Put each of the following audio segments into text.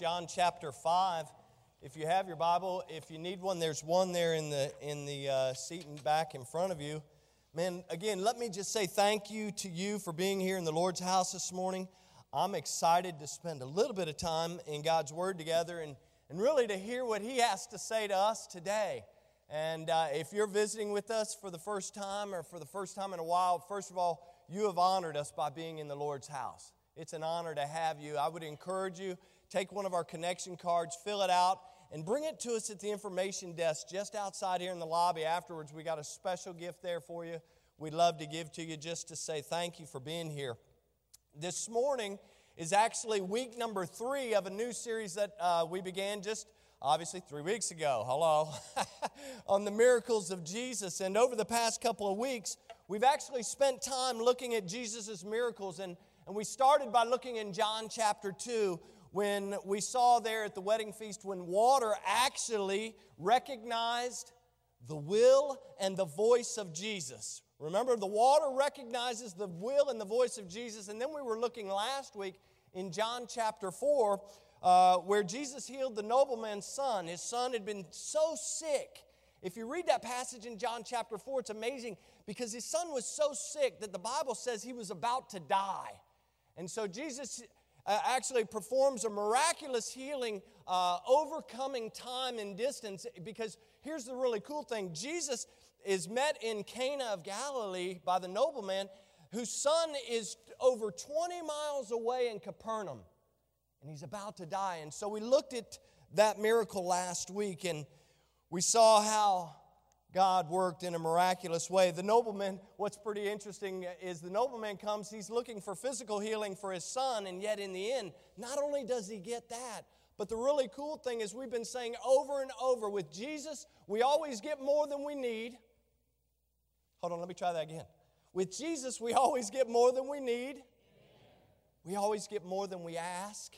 John chapter 5. If you have your Bible, if you need one, there's one there in the seat and back in front of you. Man, again, let me just say thank you to you for being here in the Lord's house this morning. I'm excited to spend a little bit of time in God's Word together and really to hear what He has to say to us today. And if you're visiting with us for the first time or for the first time in a while, first of all, you have honored us by being in the Lord's house. It's an honor to have you. I would encourage you, take one of our connection cards, fill it out, and bring it to us at the information desk just outside here in the lobby. Afterwards, we got a special gift there for you. We'd love to give to you just to say thank you for being here. This morning is actually week number 3 of a new series that we began just obviously 3 weeks ago. Hello. On the miracles of Jesus. And over the past couple of weeks, we've actually spent time looking at Jesus' miracles. And we started by looking in John chapter 2 when we saw there at the wedding feast when water actually recognized the will and the voice of Jesus. Remember, the water recognizes the will and the voice of Jesus. And then we were looking last week in John chapter 4 where Jesus healed the nobleman's son. His son had been so sick. If you read that passage in John chapter 4, it's amazing because his son was so sick that the Bible says he was about to die. And so Jesus actually performs a miraculous healing, overcoming time and distance, because here's the really cool thing. Jesus is met in Cana of Galilee by the nobleman whose son is over 20 miles away in Capernaum, and he's about to die. And so we looked at that miracle last week, and we saw how God worked in a miraculous way. The nobleman, what's pretty interesting is the nobleman comes, he's looking for physical healing for his son, and yet in the end, not only does he get that, but the really cool thing is we've been saying over and over, with Jesus, we always get more than we need. Hold on, let me try that again. With Jesus, we always get more than we need. We always get more than we ask.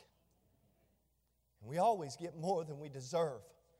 And we always get more than we deserve.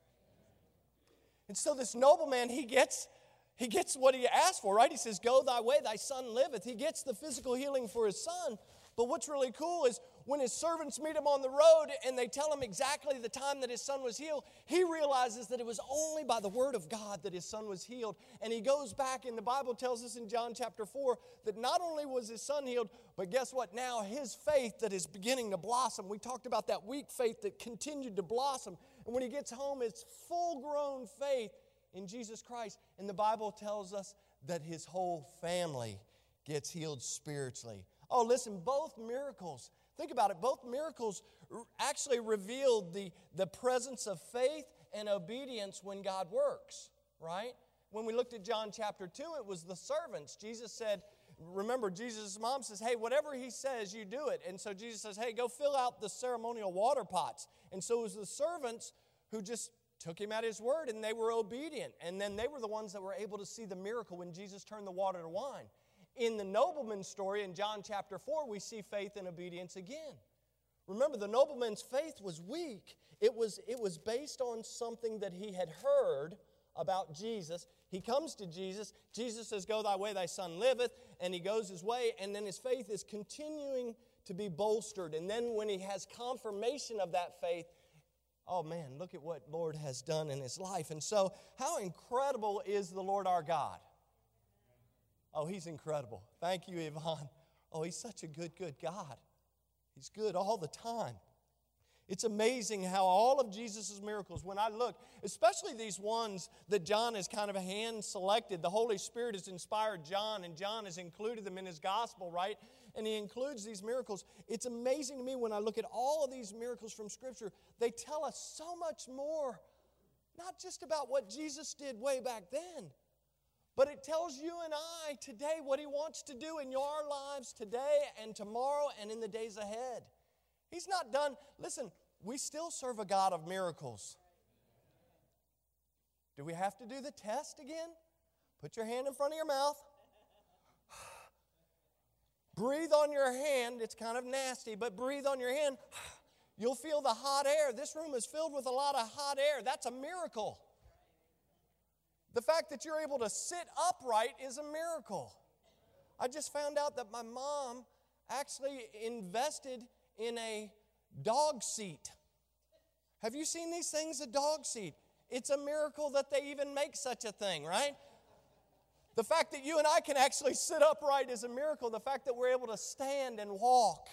And so this nobleman, he gets what he asked for, right? He says, go thy way, thy son liveth. He gets the physical healing for his son. But what's really cool is when his servants meet him on the road and they tell him exactly the time that his son was healed, he realizes that it was only by the word of God that his son was healed. And he goes back, and the Bible tells us in John chapter 4 that not only was his son healed, but guess what? Now his faith that is beginning to blossom. We talked about that weak faith that continued to blossom. And when he gets home, it's full-grown faith in Jesus Christ. And the Bible tells us that his whole family gets healed spiritually. Oh, listen, both miracles, think about it, both miracles actually revealed the presence of faith and obedience when God works, right? When we looked at John chapter 2, it was the servants. Jesus said, remember, Jesus' mom says, hey, whatever he says, you do it. And so Jesus says, hey, go fill out the ceremonial water pots. And so it was the servants who just took him at his word, and they were obedient. And then they were the ones that were able to see the miracle when Jesus turned the water to wine. In the nobleman's story in John chapter 4, we see faith and obedience again. Remember, the nobleman's faith was weak. It was based on something that he had heard about Jesus. He comes to Jesus. Jesus says, go thy way, thy son liveth. And he goes his way. And then his faith is continuing to be bolstered. And then when he has confirmation of that faith, oh man, look at what Lord has done in his life. And so, how incredible is the Lord our God? Oh, He's incredible. Thank you, Yvonne. Oh, He's such a good God. He's good all the time. It's amazing how all of Jesus' miracles, when I look, especially these ones that John has kind of hand-selected, the Holy Spirit has inspired John, and John has included them in his gospel, right? And he includes these miracles. It's amazing to me when I look at all of these miracles from Scripture. They tell us so much more, not just about what Jesus did way back then, but it tells you and I today what He wants to do in your lives today and tomorrow and in the days ahead. He's not done. Listen, we still serve a God of miracles. Do we have to do the test again? Put your hand in front of your mouth. Breathe on your hand. It's kind of nasty, but breathe on your hand. You'll feel the hot air. This room is filled with a lot of hot air. That's a miracle. The fact that you're able to sit upright is a miracle. I just found out that my mom actually invested in a dog seat. Have you seen these things that dogs eat? It's a miracle that they even make such a thing, right? The fact that you and I can actually sit upright is a miracle. The fact that we're able to stand and walk,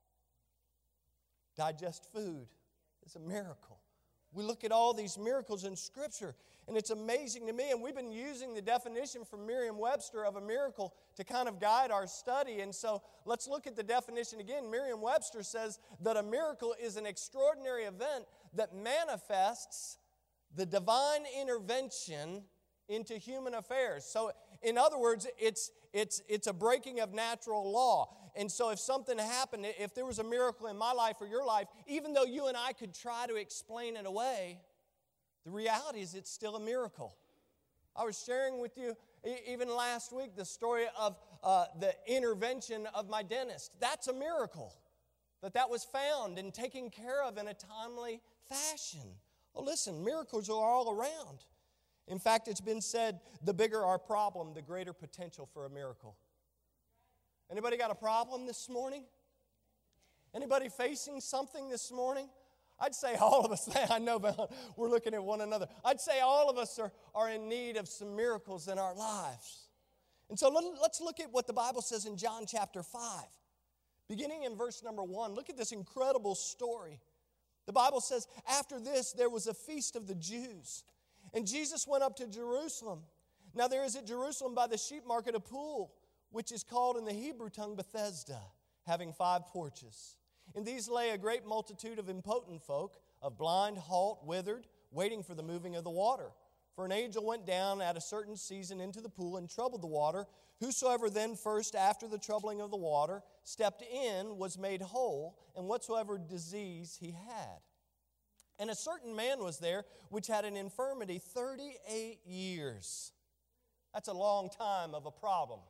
digest food, is a miracle. We look at all these miracles in Scripture, and it's amazing to me. And we've been using the definition from Merriam-Webster of a miracle to kind of guide our study. And so let's look at the definition again. Merriam-Webster says that a miracle is an extraordinary event that manifests the divine intervention into human affairs. So, in other words, it's a breaking of natural law. And so if something happened, if there was a miracle in my life or your life, even though you and I could try to explain it away, the reality is it's still a miracle. I was sharing with you even last week the story of the intervention of my dentist. That's a miracle, that was found and taken care of in a timely fashion. Well, listen, miracles are all around. In fact, it's been said, the bigger our problem, the greater potential for a miracle. Anybody got a problem this morning? Anybody facing something this morning? I'd say all of us, I know we're looking at one another. I'd say all of us are in need of some miracles in our lives. And so let's look at what the Bible says in John chapter 5. Beginning in verse number 1, look at this incredible story. The Bible says, after this there was a feast of the Jews. And Jesus went up to Jerusalem. Now there is at Jerusalem by the sheep market a pool, which is called in the Hebrew tongue Bethesda, having 5 porches. In these lay a great multitude of impotent folk, of blind, halt, withered, waiting for the moving of the water. For an angel went down at a certain season into the pool and troubled the water. Whosoever then first, after the troubling of the water, stepped in was made whole, and whatsoever disease he had. And a certain man was there which had an infirmity 38 years. That's a long time of a problem.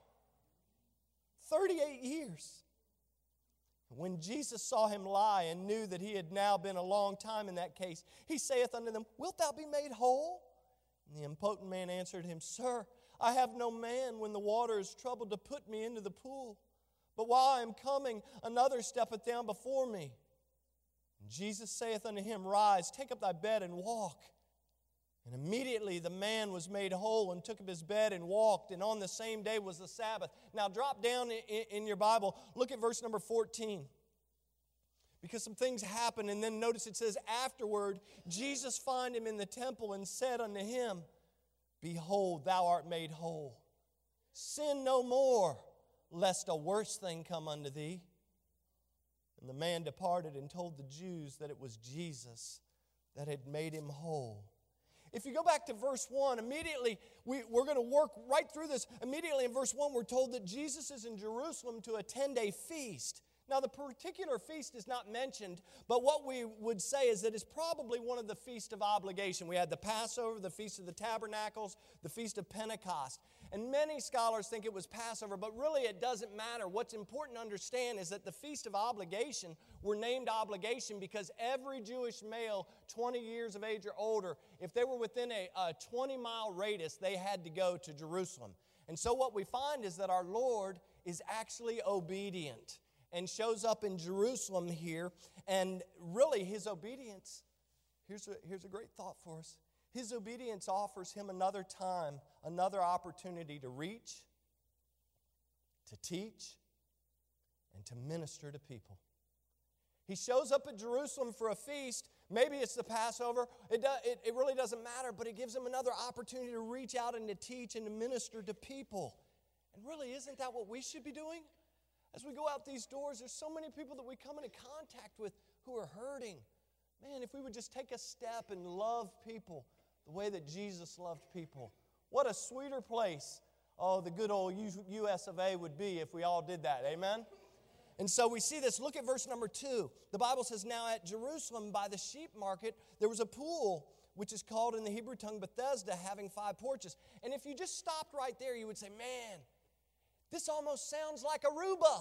38 years. When Jesus saw him lie and knew that he had now been a long time in that case, he saith unto them, Wilt thou be made whole? And the impotent man answered him, Sir, I have no man when the water is troubled to put me into the pool. But while I am coming, another steppeth down before me. And Jesus saith unto him, Rise, take up thy bed and walk. And immediately the man was made whole and took up his bed and walked. And on the same day was the Sabbath. Now drop down in your Bible. Look at verse number 14. Because some things happen. And then notice it says, Afterward, Jesus found him in the temple and said unto him, Behold, thou art made whole. Sin no more, lest a worse thing come unto thee. And the man departed and told the Jews that it was Jesus that had made him whole. If you go back to verse 1, immediately, we're going to work right through this. Immediately in verse 1, we're told that Jesus is in Jerusalem to a 10-day feast. Now, the particular feast is not mentioned, but what we would say is that it's probably one of the feasts of obligation. We had the Passover, the Feast of the Tabernacles, the Feast of Pentecost. And many scholars think it was Passover, but really it doesn't matter. What's important to understand is that the Feast of Obligation were named obligation because every Jewish male 20 years of age or older, if they were within a 20-mile radius, they had to go to Jerusalem. And so what we find is that our Lord is actually obedient and shows up in Jerusalem here. And really, his obedience, here's a great thought for us. His obedience offers him another time, another opportunity to reach, to teach, and to minister to people. He shows up at Jerusalem for a feast. Maybe it's the Passover. It really doesn't matter, but it gives him another opportunity to reach out and to teach and to minister to people. And really, isn't that what we should be doing? As we go out these doors, there's so many people that we come into contact with who are hurting. Man, if we would just take a step and love people the way that Jesus loved people, what a sweeter place, the good old US of A would be if we all did that. Amen? And so we see this. Look at verse number 2. The Bible says, Now at Jerusalem by the sheep market, there was a pool, which is called in the Hebrew tongue Bethesda, having 5 porches. And if you just stopped right there, you would say, man, this almost sounds like Aruba.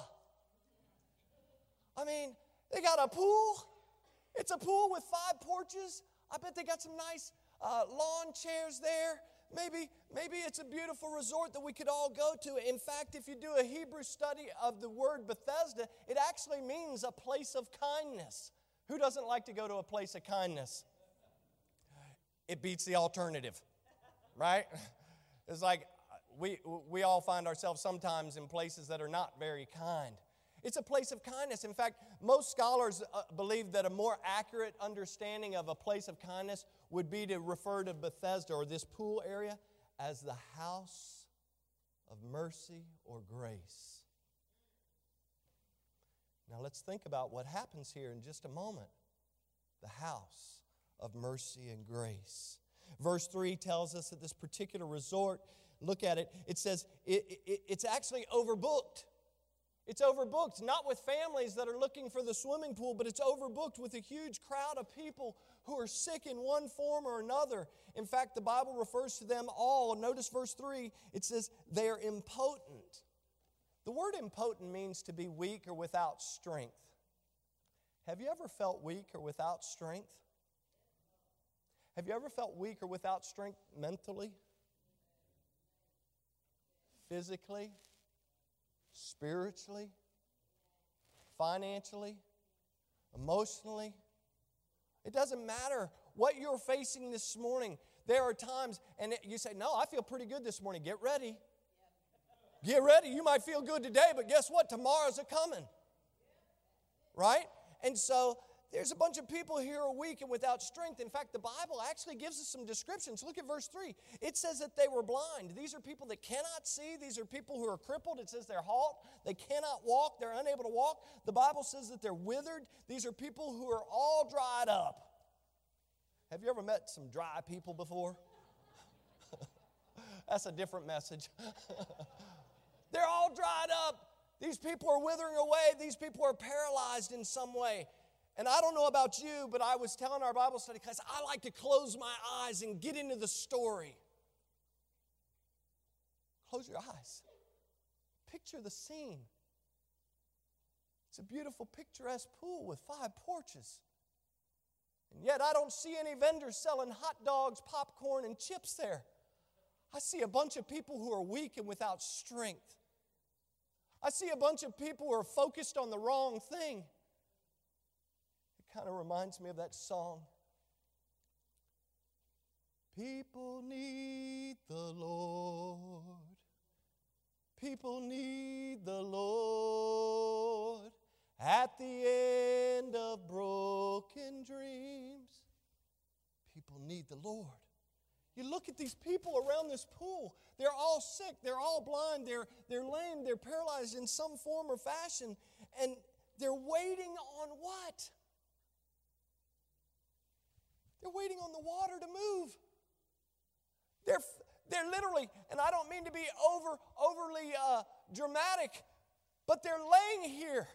I mean, they got a pool. It's a pool with 5 porches. I bet they got some nice lawn chairs there. Maybe it's a beautiful resort that we could all go to. In fact, if you do a Hebrew study of the word Bethesda, it actually means a place of kindness. Who doesn't like to go to a place of kindness? It beats the alternative, right? It's like we all find ourselves sometimes in places that are not very kind. It's a place of kindness. In fact, most scholars believe that a more accurate understanding of a place of kindness would be to refer to Bethesda, or this pool area, as the house of mercy or grace. Now let's think about what happens here in just a moment. The house of mercy and grace. Verse 3 tells us that this particular resort, look at it, it says it's actually overbooked. It's overbooked, not with families that are looking for the swimming pool, but it's overbooked with a huge crowd of people who are sick in one form or another. In fact, the Bible refers to them all. Notice verse 3, it says they are impotent. The word impotent means to be weak or without strength. Have you ever felt weak or without strength? Have you ever felt weak or without strength mentally, physically, spiritually, financially, emotionally? It doesn't matter what you're facing this morning. There are times, and you say, no, I feel pretty good this morning. Get ready. Get ready. You might feel good today, but guess what? Tomorrow's a-coming. Right? And so there's a bunch of people here who are weak and without strength. In fact, the Bible actually gives us some descriptions. Look at verse 3. It says that they were blind. These are people that cannot see. These are people who are crippled. It says they're halt. They cannot walk. They're unable to walk. The Bible says that they're withered. These are people who are all dried up. Have you ever met some dry people before? That's a different message. They're all dried up. These people are withering away. These people are paralyzed in some way. And I don't know about you, but I was telling our Bible study class, I like to close my eyes and get into the story. Close your eyes. Picture the scene. It's a beautiful, picturesque pool with 5 porches. And yet I don't see any vendors selling hot dogs, popcorn, and chips there. I see a bunch of people who are weak and without strength. I see a bunch of people who are focused on the wrong thing. It kind of reminds me of that song. People need the Lord. People need the Lord at the end of broken dreams. People need the Lord. You look at these people around this pool. They're all sick. They're all blind. They're lame. They're paralyzed in some form or fashion. And they're waiting on what? They're waiting on the water to move. They're literally, and I don't mean to be overly dramatic, but they're laying here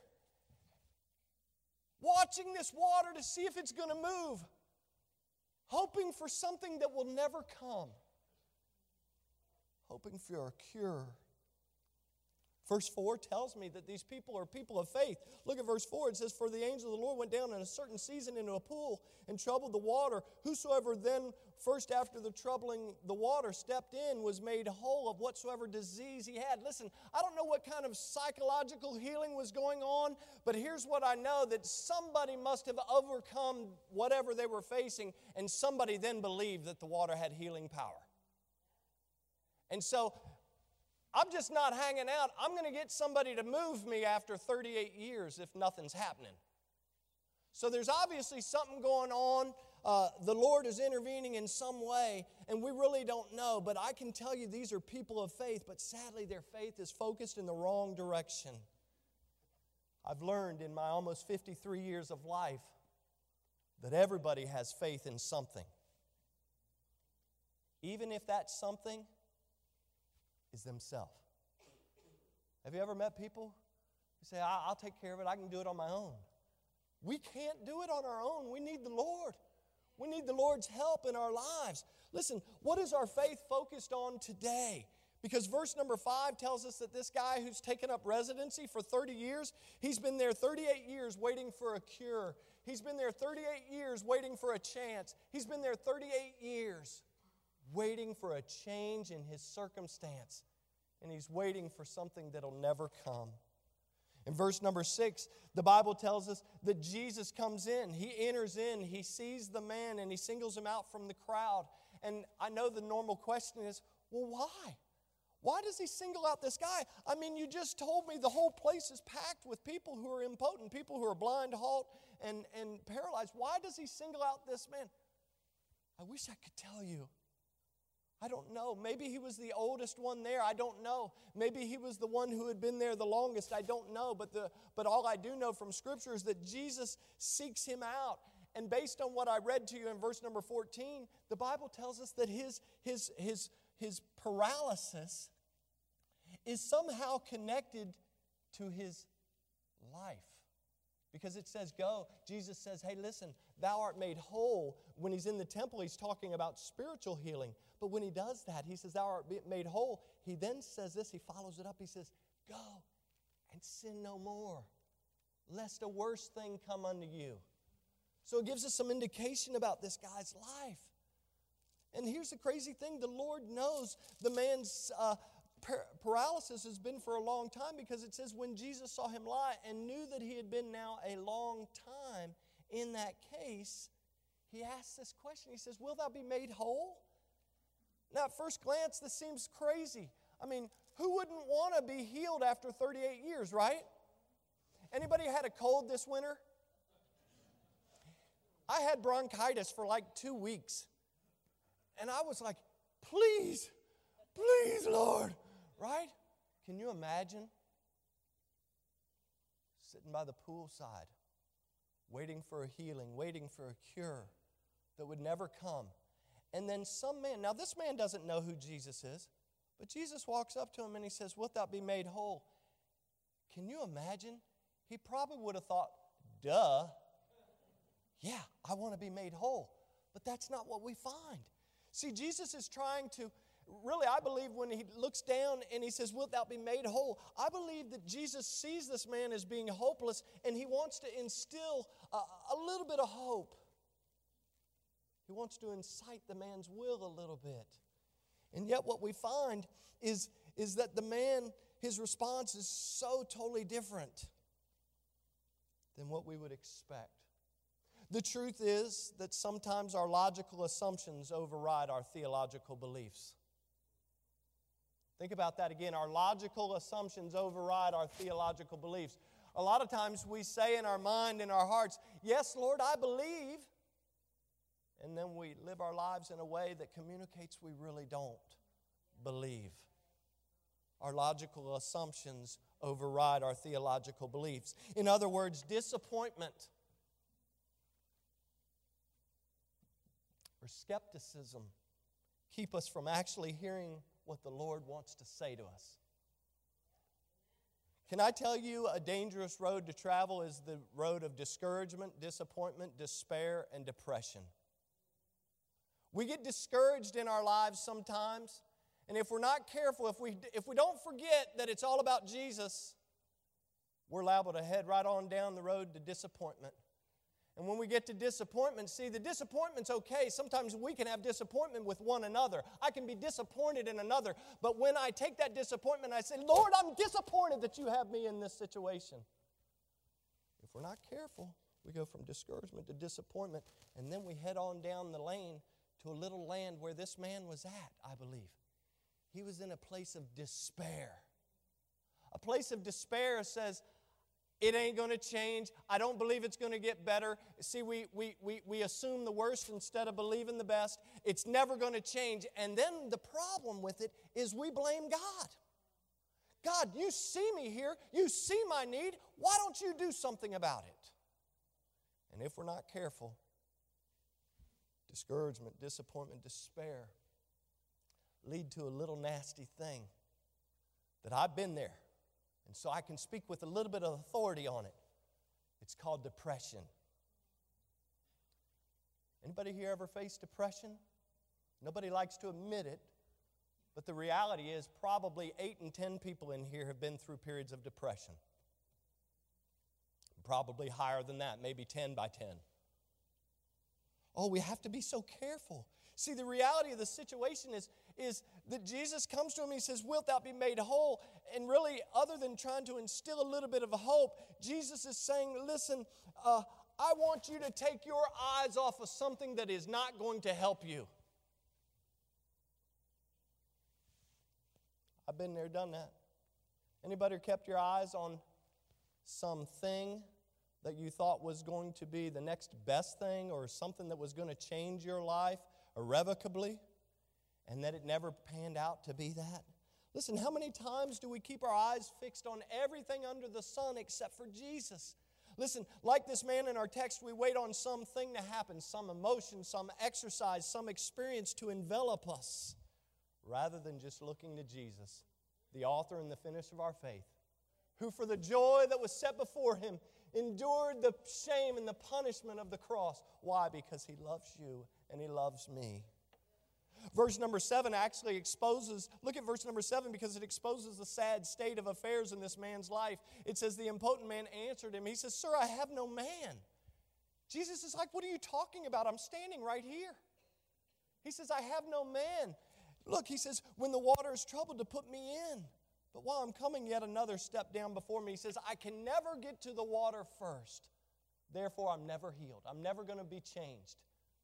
watching this water to see if it's going to move, hoping for something that will never come, hoping for a cure. Verse 4 tells me that these people are people of faith. Look at verse 4. It says, for the angel of the Lord went down in a certain season into a pool and troubled the water. Whosoever then first after the troubling the water stepped in was made whole of whatsoever disease he had. Listen, I don't know what kind of psychological healing was going on, but here's what I know, that somebody must have overcome whatever they were facing, and somebody then believed that the water had healing power. And so I'm just not hanging out. I'm going to get somebody to move me after 38 years if nothing's happening. So there's obviously something going on. The Lord is intervening in some way, and we really don't know. But I can tell you these are people of faith, but sadly their faith is focused in the wrong direction. I've learned in my almost 53 years of life that everybody has faith in something. Even if that something is themselves. Have you ever met people who say, I'll take care of it, I can do it on my own? We can't do it on our own. We need the Lord. We need the Lord's help in our lives. Listen, what is our faith focused on today? Because verse number 5 tells us that this guy who's taken up residency for 30 years, he's been there 38 years waiting for a cure. He's been there 38 years waiting for a chance. He's been there 38 years waiting for a change in his circumstance. And he's waiting for something that'll never come. In verse number 6, the Bible tells us that Jesus comes in. He enters in, he sees the man, and he singles him out from the crowd. And I know the normal question is, well, why? Why does he single out this guy? I mean, you just told me the whole place is packed with people who are impotent, people who are blind, halt, and paralyzed. Why does he single out this man? I wish I could tell you. I don't know. Maybe he was the oldest one there. I don't know. Maybe he was the one who had been there the longest. I don't know. But all I do know from Scripture is that Jesus seeks him out. And based on what I read to you in verse number 14, the Bible tells us that his paralysis is somehow connected to his life. Because it says, go. Jesus says, hey, listen, thou art made whole. When he's in the temple, he's talking about spiritual healing. But when he does that, he says, thou art made whole. He then says this, he follows it up. He says, go and sin no more, lest a worse thing come unto you. So it gives us some indication about this guy's life. And here's the crazy thing. The Lord knows the man's paralysis has been for a long time, because it says when Jesus saw him lie and knew that he had been now a long time in that case, he asked this question. He says, will thou be made whole? Now, at first glance, this seems crazy. I mean, who wouldn't want to be healed after 38 years, right? Anybody had a cold this winter? I had bronchitis for like 2 weeks. And I was like, please, please, Lord, right? Can you imagine sitting by the poolside, waiting for a healing, waiting for a cure that would never come? And then some man, now this man doesn't know who Jesus is, but Jesus walks up to him and he says, wilt thou be made whole? Can you imagine? He probably would have thought, duh, yeah, I want to be made whole. But that's not what we find. See, Jesus is trying to, really, I believe when he looks down and he says, wilt thou be made whole? I believe that Jesus sees this man as being hopeless, and he wants to instill a little bit of hope. He wants to incite the man's will a little bit. And yet what we find is that the man, his response is so totally different than what we would expect. The truth is that sometimes our logical assumptions override our theological beliefs. Think about that again. Our logical assumptions override our theological beliefs. A lot of times we say in our mind, in our hearts, yes, Lord, I believe. And then we live our lives in a way that communicates we really don't believe. Our logical assumptions override our theological beliefs. In other words, disappointment or skepticism keep us from actually hearing what the Lord wants to say to us. Can I tell you, a dangerous road to travel is the road of discouragement, disappointment, despair, and depression. We get discouraged in our lives sometimes, and if we're not careful, if we don't forget that it's all about Jesus, we're liable to head right on down the road to disappointment. And when we get to disappointment, see, the disappointment's okay. Sometimes we can have disappointment with one another. I can be disappointed in another. But when I take that disappointment, I say, Lord, I'm disappointed that you have me in this situation. If we're not careful, we go from discouragement to disappointment, and then we head on down the lane to a little land where this man was at, I believe. He was in a place of despair. A place of despair says, it ain't going to change. I don't believe it's going to get better. See, we assume the worst instead of believing the best. It's never going to change. And then the problem with it is we blame God. God, you see me here. You see my need. Why don't you do something about it? And if we're not careful, discouragement, disappointment, despair lead to a little nasty thing that I've been there. And so I can speak with a little bit of authority on it. It's called depression. Anybody here ever faced depression? Nobody likes to admit it, but the reality is probably 8 in 10 people in here have been through periods of depression. Probably higher than that, maybe 10 by 10. Oh, we have to be so careful. See, the reality of the situation is that Jesus comes to him and he says, wilt thou be made whole? And really, other than trying to instill a little bit of a hope, Jesus is saying, listen, I want you to take your eyes off of something that is not going to help you. I've been there, done that. Anybody kept your eyes on something that you thought was going to be the next best thing, or something that was going to change your life irrevocably, and that it never panned out to be that? Listen, how many times do we keep our eyes fixed on everything under the sun except for Jesus? Listen, like this man in our text, we wait on something to happen, some emotion, some exercise, some experience to envelop us, rather than just looking to Jesus, the author and the finisher of our faith, who for the joy that was set before him endured the shame and the punishment of the cross. Why? Because he loves you and he loves me. Verse number 7 actually exposes, look at verse number 7, because it exposes the sad state of affairs in this man's life. It says, the impotent man answered him. He says, sir, I have no man. Jesus is like, what are you talking about? I'm standing right here. He says, I have no man. Look, he says, when the water is troubled, to put me in. But while I'm coming yet another step down before me, he says, I can never get to the water first. Therefore, I'm never healed. I'm never going to be changed.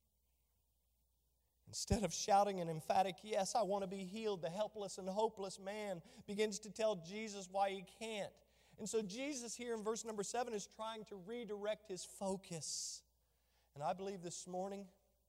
Instead of shouting an emphatic, yes, I want to be healed, the helpless and hopeless man begins to tell Jesus why he can't. And so Jesus here in verse number 7 is trying to redirect his focus. And I believe this morning,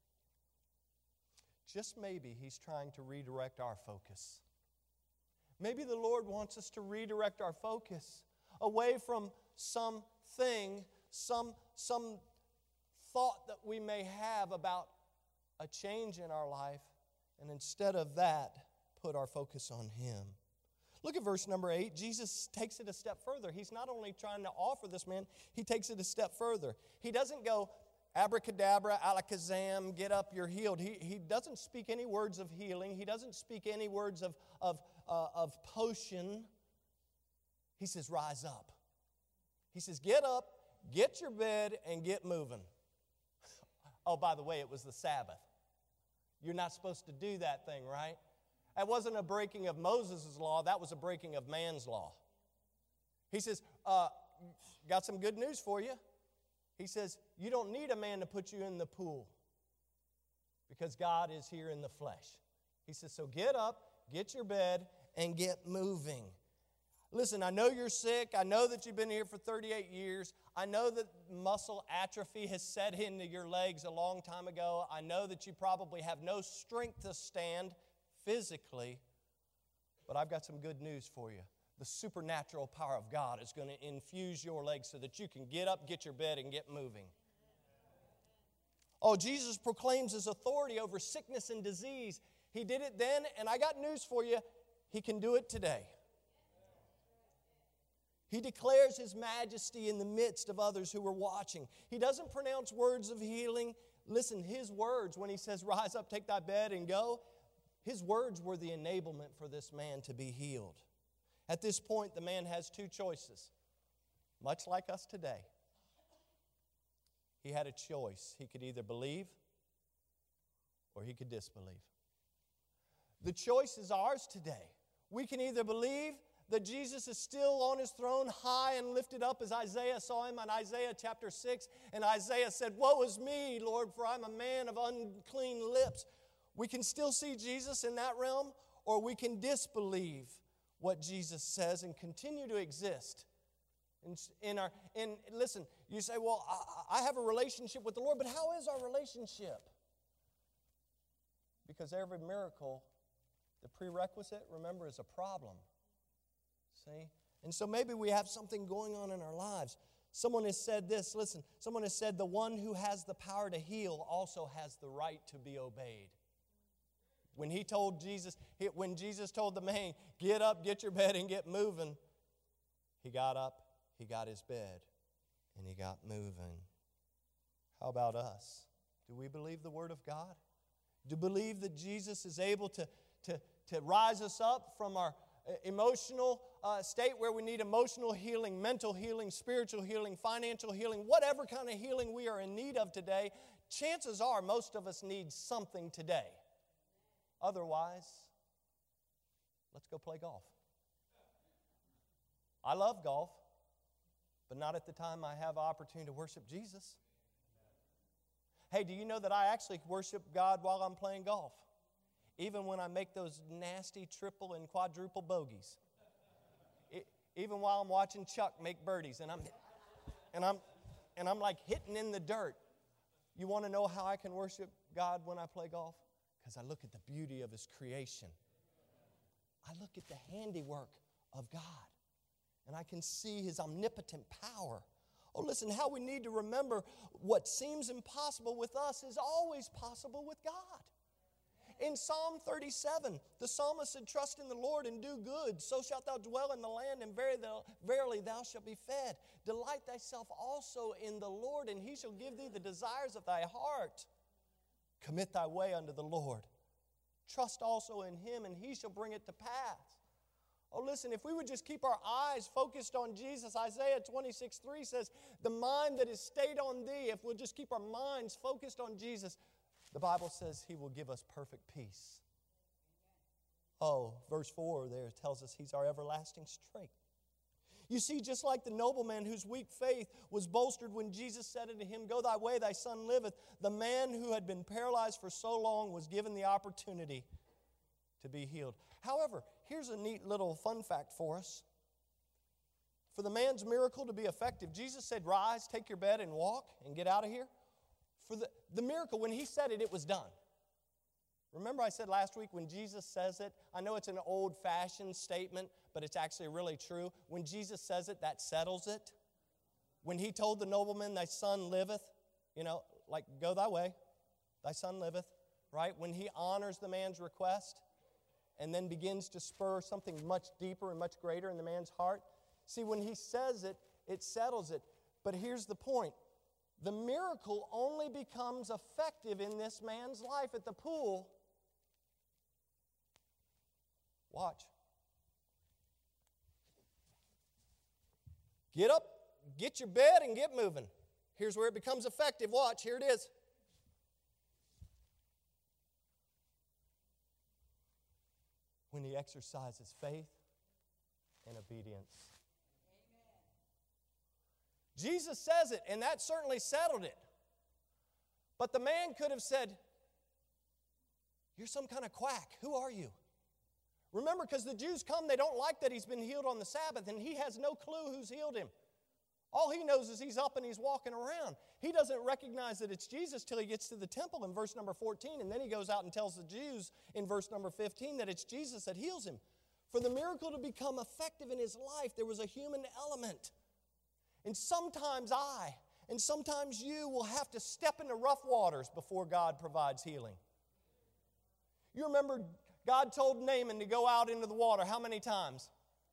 just maybe he's trying to redirect our focus. Maybe the Lord wants us to redirect our focus away from something, some thought that we may have about a change in our life, and instead of that, put our focus on Him. Look at verse number 8. Jesus takes it a step further. He's not only trying to offer this man, He takes it a step further. He doesn't go, abracadabra, alakazam, get up, you're healed. He doesn't speak any words of healing. He doesn't speak any words of potion. He says, rise up. He says, get up, get your bed, and get moving. Oh, by the way, it was the Sabbath. You're not supposed to do that thing, right? That wasn't a breaking of Moses' law. That was a breaking of man's law. He says, got some good news for you. He says, you don't need a man to put you in the pool because God is here in the flesh. He says, so get up, get your bed, and get moving. Listen, I know you're sick. I know that you've been here for 38 years. I know that muscle atrophy has set into your legs a long time ago. I know that you probably have no strength to stand physically. But I've got some good news for you. The supernatural power of God is going to infuse your legs so that you can get up, get your bed, and get moving. Oh, Jesus proclaims His authority over sickness and disease. He did it then, and I got news for you. He can do it today. He declares His majesty in the midst of others who are watching. He doesn't pronounce words of healing. Listen, His words, when He says, rise up, take thy bed, and go, His words were the enablement for this man to be healed. At this point, the man has two choices, much like us today. He had a choice. He could either believe or he could disbelieve. The choice is ours today. We can either believe that Jesus is still on His throne, high and lifted up, as Isaiah saw Him in Isaiah chapter 6. And Isaiah said, woe is me, Lord, for I'm a man of unclean lips. We can still see Jesus in that realm, or we can disbelieve what Jesus says and continue to exist. Listen, you say, well, I have a relationship with the Lord, but how is our relationship? Because every miracle, the prerequisite, remember, is a problem. See? And so maybe we have something going on in our lives. Someone has said this, listen, someone has said the one who has the power to heal also has the right to be obeyed. When when Jesus told the man, get up, get your bed, and get moving, he got up, he got his bed, and he got moving. How about us? Do we believe the Word of God? Do we believe that Jesus is able to rise us up from our emotional state where we need emotional healing, mental healing, spiritual healing, financial healing, whatever kind of healing we are in need of today, chances are most of us need something today. Otherwise, let's go play golf. I love golf, but not at the time I have an opportunity to worship Jesus. Hey, do you know that I actually worship God while I'm playing golf? Even when I make those nasty triple and quadruple bogeys. Even while I'm watching Chuck make birdies and I'm like hitting in the dirt. You want to know how I can worship God when I play golf? Because I look at the beauty of His creation. I look at the handiwork of God. And I can see His omnipotent power. Oh, listen, how we need to remember what seems impossible with us is always possible with God. In Psalm 37, the psalmist said, "Trust in the Lord and do good, so shalt thou dwell in the land, and verily thou shalt be fed. Delight thyself also in the Lord, and He shall give thee the desires of thy heart. Commit thy way unto the Lord. Trust also in Him, and He shall bring it to pass." Oh, listen, if we would just keep our eyes focused on Jesus, Isaiah 26:3 says, "The mind that is stayed on Thee," if we'll just keep our minds focused on Jesus, the Bible says He will give us perfect peace. Oh, verse 4 there tells us He's our everlasting strength. You see, just like the nobleman whose weak faith was bolstered when Jesus said unto him, "Go thy way, thy son liveth," the man who had been paralyzed for so long was given the opportunity to be healed. However, here's a neat little fun fact for us. For the man's miracle to be effective, Jesus said, "Rise, take your bed and walk and get out of here." For the miracle, when He said it, it was done. Remember I said last week when Jesus says it, I know it's an old-fashioned statement, but it's actually really true. When Jesus says it, that settles it. When He told the nobleman, "Thy son liveth," like, "Go thy way, thy son liveth," right? When He honors the man's request and then begins to spur something much deeper and much greater in the man's heart. See, when He says it, it settles it. But here's the point. The miracle only becomes effective in this man's life at the pool. Watch. Get up, get your bed, and get moving. Here's where it becomes effective. Watch, here it is. When he exercises faith and obedience. Jesus says it, and that certainly settled it. But the man could have said, "You're some kind of quack. Who are you?" Remember, because the Jews come, they don't like that he's been healed on the Sabbath, and he has no clue who's healed him. All he knows is he's up and he's walking around. He doesn't recognize that it's Jesus till he gets to the temple in verse number 14, and then he goes out and tells the Jews in verse number 15 that it's Jesus that heals him. For the miracle to become effective in his life, there was a human element. And sometimes I, and sometimes you will have to step into rough waters before God provides healing. You remember God told Naaman to go out into the water how many times?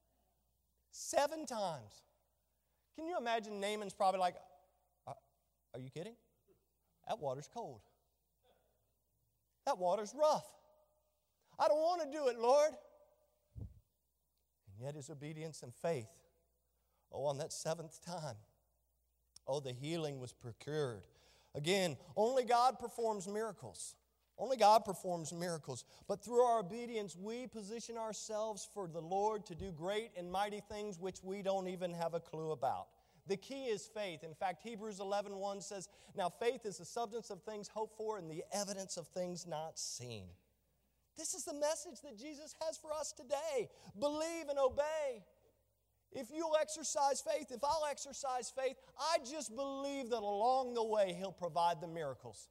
7 times. Can you imagine Naaman's probably like, "Are you kidding? That water's cold. That water's rough. I don't want to do it, Lord." And yet his obedience and faith, on that 7th time, the healing was procured. Again, only God performs miracles. Only God performs miracles. But through our obedience, we position ourselves for the Lord to do great and mighty things which we don't even have a clue about. The key is faith. In fact, Hebrews 11:1 says, "Now faith is the substance of things hoped for and the evidence of things not seen." This is the message that Jesus has for us today. Believe and obey. If you'll exercise faith, if I'll exercise faith, I just believe that along the way He'll provide the miracles.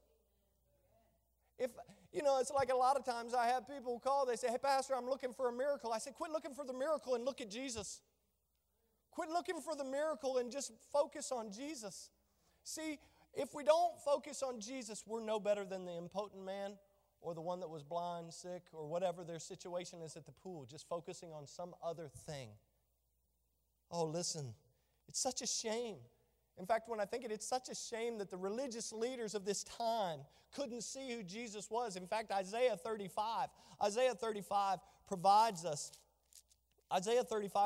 It's like a lot of times I have people call, they say, "Hey, Pastor, I'm looking for a miracle." I say, quit looking for the miracle and look at Jesus. Quit looking for the miracle and just focus on Jesus. See, if we don't focus on Jesus, we're no better than the impotent man or the one that was blind, sick, or whatever their situation is at the pool, just focusing on some other thing. Oh, listen, it's such a shame. In fact, when I think it's such a shame that the religious leaders of this time couldn't see who Jesus was. In fact, Isaiah 35 provides us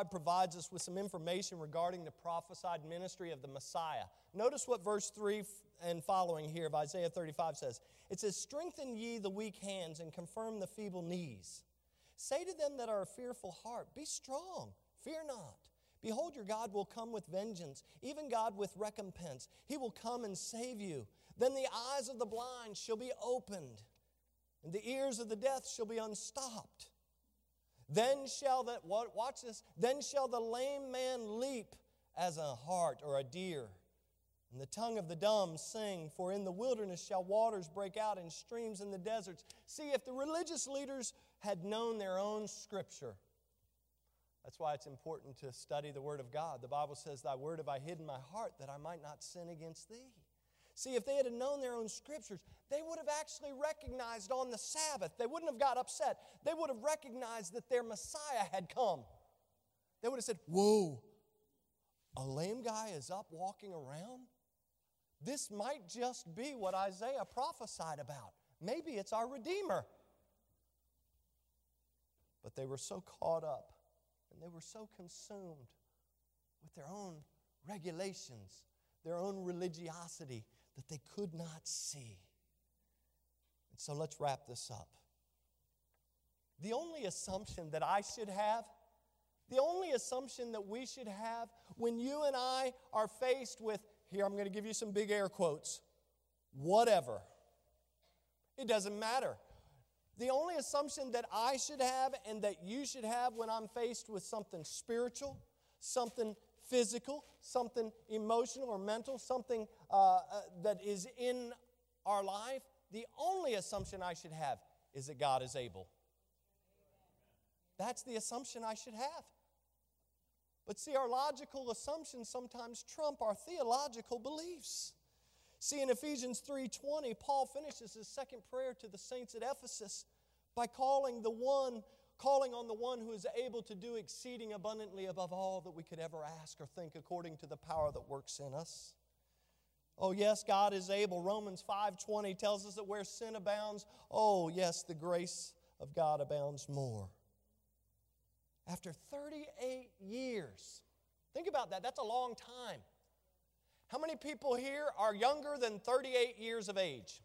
with some information regarding the prophesied ministry of the Messiah. Notice what verse 3 and following here of Isaiah 35 says, it says, strengthen ye the weak hands and confirm the feeble knees. Say to them that are of fearful heart, be strong, fear not. Behold, your God will come with vengeance, even God with recompense. He will come and save you. Then the eyes of the blind shall be opened, and the ears of the deaf shall be unstopped. Then shall watch this, then shall the lame man leap as a hart or a deer, and the tongue of the dumb sing, for in the wilderness shall waters break out and streams in the deserts. See, if the religious leaders had known their own Scripture, that's why it's important to study the Word of God. The Bible says, thy word have I hid in my heart that I might not sin against thee. See, if they had known their own Scriptures, they would have actually recognized on the Sabbath. They wouldn't have got upset. They would have recognized that their Messiah had come. They would have said, whoa, a lame guy is up walking around? This might just be what Isaiah prophesied about. Maybe it's our Redeemer. But they were so caught up and they were so consumed with their own regulations, their own religiosity, that they could not see. And so let's wrap this up. The only assumption that I should have, the only assumption that we should have when you and I are faced with, here I'm going to give you some big air quotes, whatever. It doesn't matter. The only assumption that I should have and that you should have when I'm faced with something spiritual, something physical, something emotional or mental, something that is in our life, the only assumption I should have is that God is able. That's the assumption I should have. But see, our logical assumptions sometimes trump our theological beliefs. See, in Ephesians 3:20, Paul finishes his second prayer to the saints at Ephesus by calling on the one who is able to do exceeding abundantly above all that we could ever ask or think, according to the power that works in us. Oh, yes, God is able. Romans 5:20 tells us that where sin abounds, oh, yes, the grace of God abounds more. After 38 years, think about that. That's a long time. How many people here are younger than 38 years of age?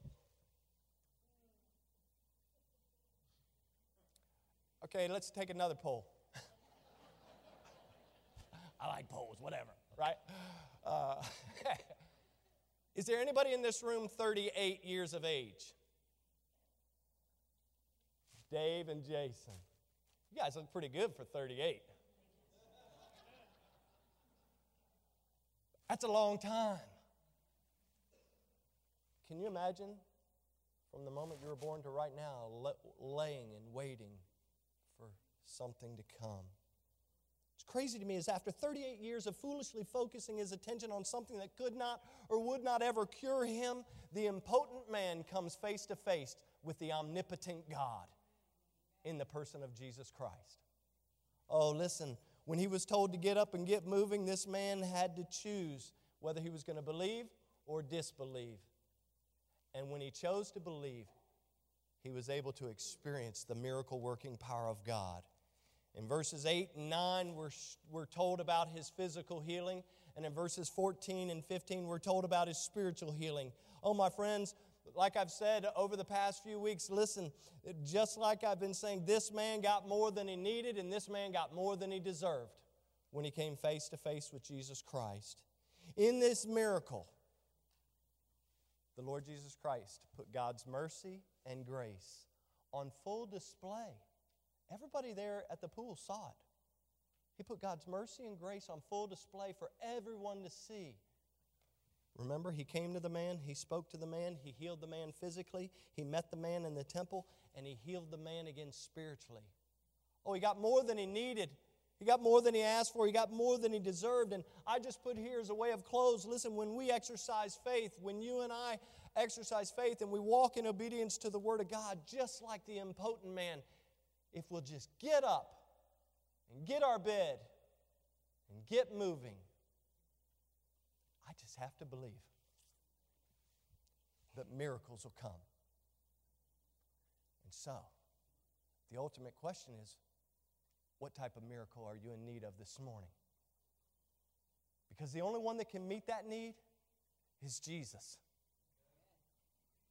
Okay, let's take another poll. I like polls, whatever, right? Is there anybody in this room 38 years of age? Dave and Jason. You guys look pretty good for 38. That's a long time. Can you imagine from the moment you were born to right now, laying and waiting for something to come? It's crazy to me is after 38 years of foolishly focusing his attention on something that could not or would not ever cure him, the impotent man comes face to face with the omnipotent God in the person of Jesus Christ. Oh, listen, when he was told to get up and get moving, this man had to choose whether he was going to believe or disbelieve. And when he chose to believe, he was able to experience the miracle-working power of God. In verses 8 and 9, we're told about his physical healing. And in verses 14 and 15, we're told about his spiritual healing. Oh, my friends, like I've said over the past few weeks, listen, just like I've been saying, this man got more than he needed and this man got more than he deserved when he came face to face with Jesus Christ. In this miracle, the Lord Jesus Christ put God's mercy and grace on full display. Everybody there at the pool saw it. He put God's mercy and grace on full display for everyone to see. Remember, he came to the man, he spoke to the man, he healed the man physically, he met the man in the temple, and he healed the man again spiritually. Oh, he got more than he needed. He got more than he asked for. He got more than he deserved. And I just put here as a way of close, listen, when we exercise faith, when you and I exercise faith and we walk in obedience to the Word of God, just like the impotent man, if we'll just get up and get our bed and get moving, I just have to believe that miracles will come. And so, the ultimate question is, what type of miracle are you in need of this morning? Because the only one that can meet that need is Jesus.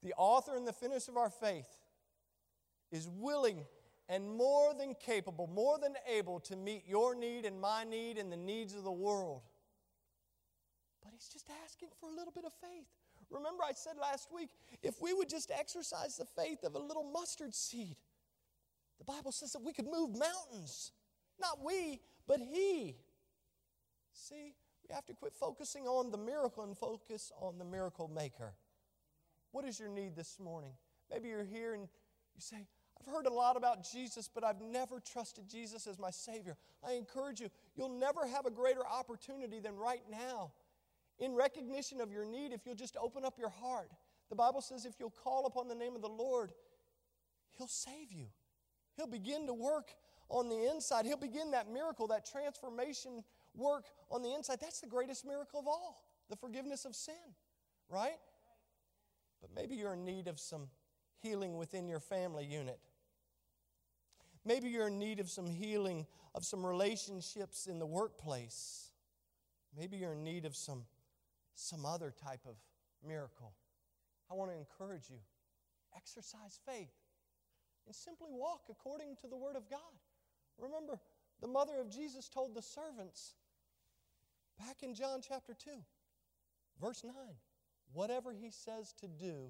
the author and the finisher of our faith, is willing and more than capable, more than able to meet your need and my need and the needs of the world. But He's just asking for a little bit of faith. Remember I said last week, if we would just exercise the faith of a little mustard seed, the Bible says that we could move mountains. Not we, but He. See, we have to quit focusing on the miracle and focus on the miracle maker. What is your need this morning? Maybe you're here and you say, I've heard a lot about Jesus, but I've never trusted Jesus as my Savior. I encourage you, you'll never have a greater opportunity than right now. In recognition of your need, if you'll just open up your heart. The Bible says if you'll call upon the name of the Lord, He'll save you. He'll begin to work on the inside. He'll begin that miracle, that transformation work on the inside. That's the greatest miracle of all, the forgiveness of sin, right? But maybe you're in need of some healing within your family unit. Maybe you're in need of some healing of some relationships in the workplace. Maybe you're in need of some other type of miracle. I want to encourage you, exercise faith and simply walk according to the Word of God. Remember, the mother of Jesus told the servants back in John chapter 2, verse 9, whatever He says to do,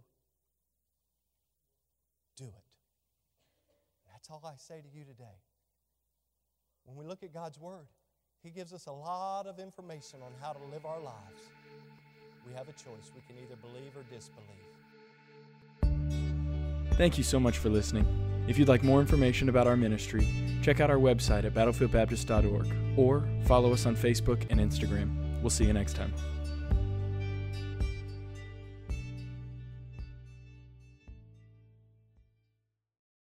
do it. That's all I say to you today. When we look at God's Word, He gives us a lot of information on how to live our lives. We have a choice. We can either believe or disbelieve. Thank you so much for listening. If you'd like more information about our ministry, check out our website at battlefieldbaptist.org or follow us on Facebook and Instagram. We'll see you next time.